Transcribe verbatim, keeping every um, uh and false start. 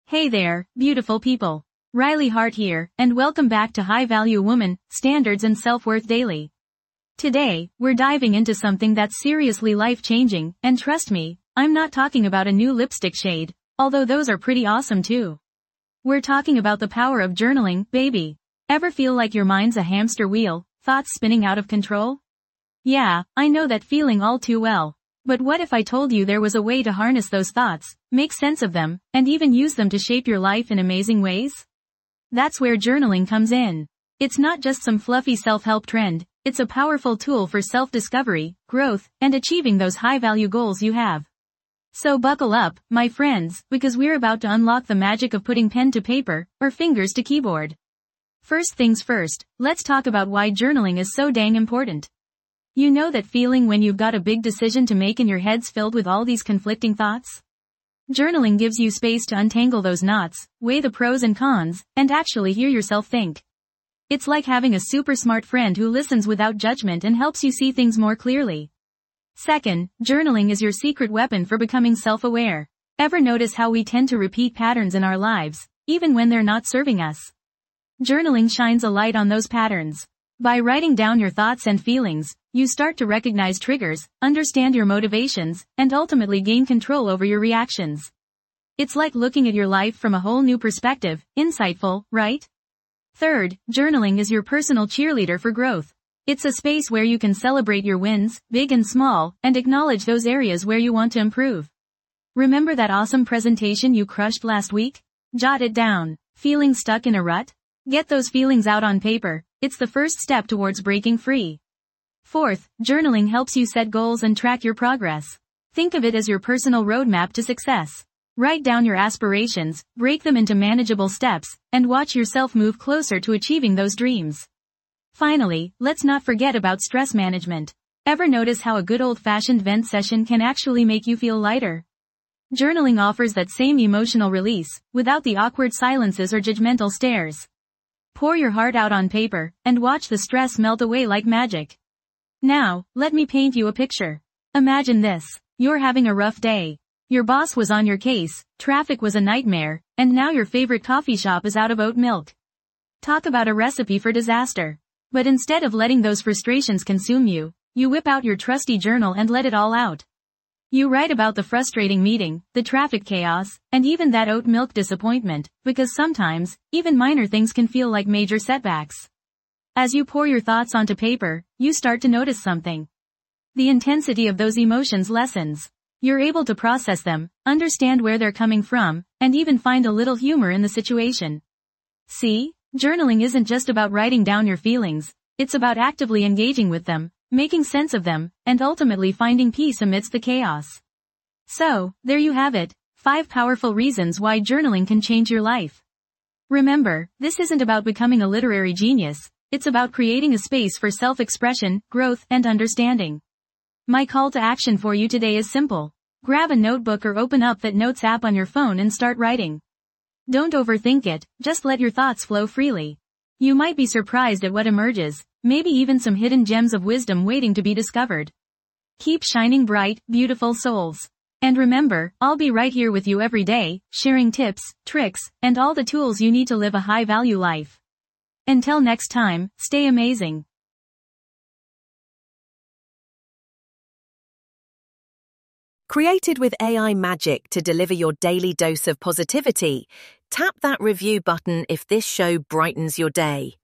Hey there, beautiful people. Riley Hart here, and welcome back to High Value Woman, Standards and Self-Worth Daily. Today, we're diving into something that's seriously life-changing, and trust me, I'm not talking about a new lipstick shade, although those are pretty awesome too. We're talking about the power of journaling, baby. Ever feel like your mind's a hamster wheel, thoughts spinning out of control? Yeah, I know that feeling all too well. But what if I told you there was a way to harness those thoughts, make sense of them, and even use them to shape your life in amazing ways? That's where journaling comes in. It's not just some fluffy self-help trend, it's a powerful tool for self-discovery, growth, and achieving those high-value goals you have. So buckle up, my friends, because we're about to unlock the magic of putting pen to paper, or fingers to keyboard. First things first, let's talk about why journaling is so dang important. You know that feeling when you've got a big decision to make and your head's filled with all these conflicting thoughts? Journaling gives you space to untangle those knots, weigh the pros and cons, and actually hear yourself think. It's like having a super smart friend who listens without judgment and helps you see things more clearly. Second, journaling is your secret weapon for becoming self-aware. Ever notice how we tend to repeat patterns in our lives, even when they're not serving us? Journaling shines a light on those patterns. By writing down your thoughts and feelings, you start to recognize triggers, understand your motivations, and ultimately gain control over your reactions. It's like looking at your life from a whole new perspective, insightful, right? Third, journaling is your personal cheerleader for growth. It's a space where you can celebrate your wins, big and small, and acknowledge those areas where you want to improve. Remember that awesome presentation you crushed last week? Jot it down. Feeling stuck in a rut? Get those feelings out on paper. It's the first step towards breaking free. Fourth, journaling helps you set goals and track your progress. Think of it as your personal roadmap to success. Write down your aspirations, break them into manageable steps, and watch yourself move closer to achieving those dreams. Finally, let's not forget about stress management. Ever notice how a good old-fashioned vent session can actually make you feel lighter? Journaling offers that same emotional release, without the awkward silences or judgmental stares. Pour your heart out on paper, and watch the stress melt away like magic. Now, let me paint you a picture. Imagine this. You're having a rough day. Your boss was on your case, traffic was a nightmare, and now your favorite coffee shop is out of oat milk. Talk about a recipe for disaster. But instead of letting those frustrations consume you, you whip out your trusty journal and let it all out. You write about the frustrating meeting, the traffic chaos, and even that oat milk disappointment, because sometimes, even minor things can feel like major setbacks. As you pour your thoughts onto paper, you start to notice something. The intensity of those emotions lessens. You're able to process them, understand where they're coming from, and even find a little humor in the situation. See, journaling isn't just about writing down your feelings, it's about actively engaging with them, making sense of them, and ultimately finding peace amidst the chaos. So, there you have it, five powerful reasons why journaling can change your life. Remember, this isn't about becoming a literary genius, it's about creating a space for self-expression, growth, and understanding. My call to action for you today is simple. Grab a notebook or open up that Notes app on your phone and start writing. Don't overthink it, just let your thoughts flow freely. You might be surprised at what emerges, maybe even some hidden gems of wisdom waiting to be discovered. Keep shining bright, beautiful souls. And remember, I'll be right here with you every day, sharing tips, tricks, and all the tools you need to live a high-value life. Until next time, stay amazing. Created with A I magic to deliver your daily dose of positivity, tap that review button if this show brightens your day.